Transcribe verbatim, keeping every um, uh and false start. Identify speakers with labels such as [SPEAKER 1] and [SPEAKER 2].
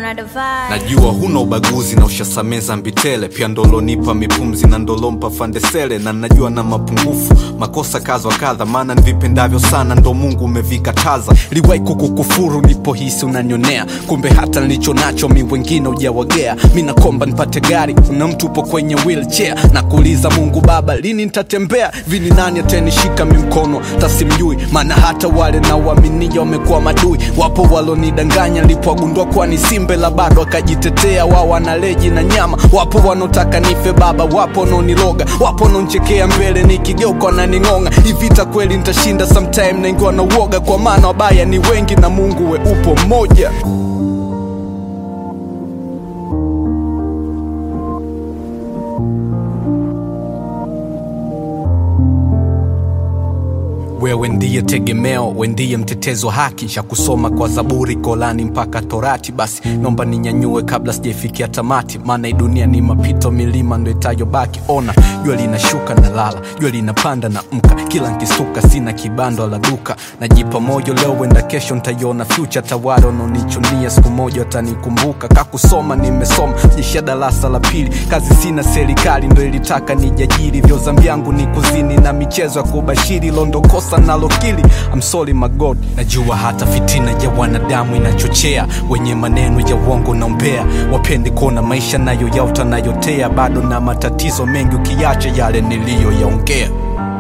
[SPEAKER 1] Najua huna ubaguzi na ushasameza mbitele, pia ndolonipa mipumzi na ndolompa fandesele. Na najua na mapungufu, makosa kazo kadha, maana nivipendavyo sana ndo Mungu umevikataza. Liwai kukukufuru nipo hisi unanionea, kumbe hata nilicho nacho mi wengine hujawagea. Mina komba nipate gari, una mtu upo kwenye wheelchair, na kuuliza Mungu Baba lini nitatembea. Vini nani atanishika mi mkono tasimjui, maana hata wale na uaminia wamekuwa madui. Wapo walonidanganya nilipogundua kwa ni simbe la bado akajitetea, wao wanaleji na nyama. Wapo wanotaka nife baba, wapo wanoniloga, wapo wanonchekea mbele nikigeuka na ningonga. Hivi vita kweli nitashinda sometime, na ingiwa na uoga, kwa maana wabaya ni wengi na Mungu we upo mmoja. Wewe ndiye tegemeo, we ndiye mtetezo haki. Sha kusoma kwa Zaburi, Kolani mpaka Torati. Basi nomba ninyanyue kabla sijafikia tamati, maana hii dunia ni mapito, milima ndo itayobaki. Ona jua linashuka na lala, jua linapanda na mka, kila nkisuka sina kibando la duka. Najipa moyo leo wenda kesho nitaiona future. Tawaro no nichunia siku moja watanikumbuka. Kakusoma nimesoma, jisha darasa la pili, kazi sina serikali ndo ilitaka nijajiri. Vyo zambi yangu ni kuzini na michezo ya kubashiri, londo kosa nalokili. I'm sorry my God. Najua hata fitina ya wanadamu inachochea, wenye maneno ya uongo na umbea, wapende kuona maisha nayo yauta nayotea. Bado na matatizo mengi ukiacha yale niliyo yaongea.